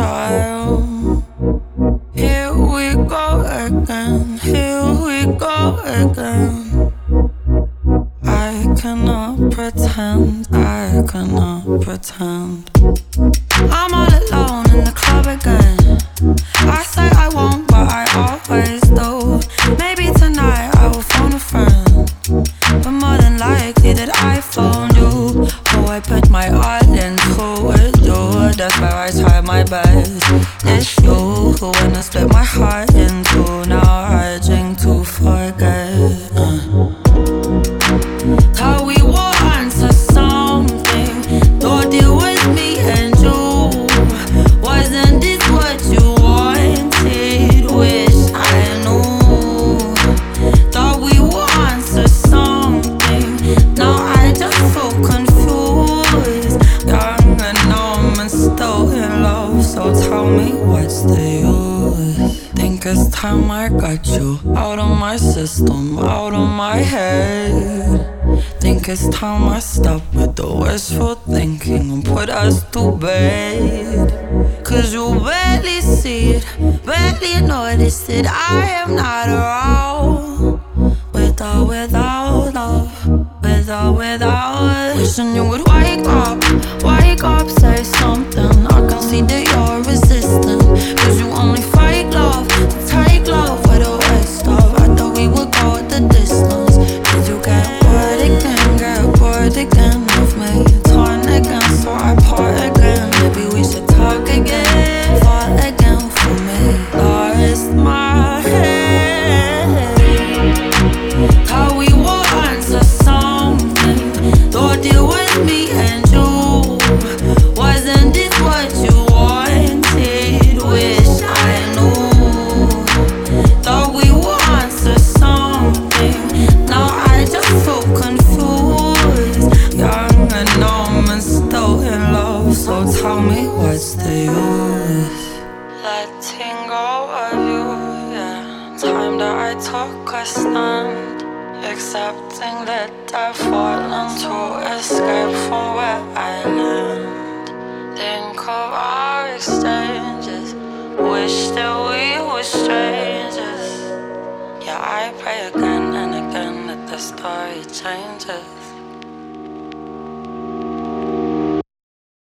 child. Here we go again, here we go again. I cannot pretend, I cannot pretend. I'm all alone in the club again. I say I won't, but I always do. Maybe tonight I will phone a friend, but more than likely that I phone you. Oh, I put my all into it, you. That's where I try my best. It's you who wanna split my heart in two. Now I drink to forget. How we want to something. Thought it was me and you. Wasn't this what you wanted? Wish I knew. Thought we want to something. Now I just feel confused. Young and numb and still in love. So tell me what's the use? Think it's time I got you out of my system, out of my head. Think it's time I stop with the wishful thinking and put us to bed. Cause you barely see it, barely notice it. I am not around. Without love, without wishing you would wake up, say something. I can see that you're resistant. Cause you only fight love, to take love with a waste of. I thought we would go the distance. Did you get bored again of me? Torn again, so I part again. Maybe we should talk again, fall again for me. Lost my head. How we want to something. Thought it was me and you. Wasn't this what you wanted? Wish I knew. Thought we want to something. Now I just feel confused. Young and numb and still in love. So tell me what's the use? Letting go of you, yeah. Time that I took a stand. Accepting that I've fallen to escape from where I land. Think of our exchanges. Wish that we were strangers. Yeah, I pray again and again that the story changes.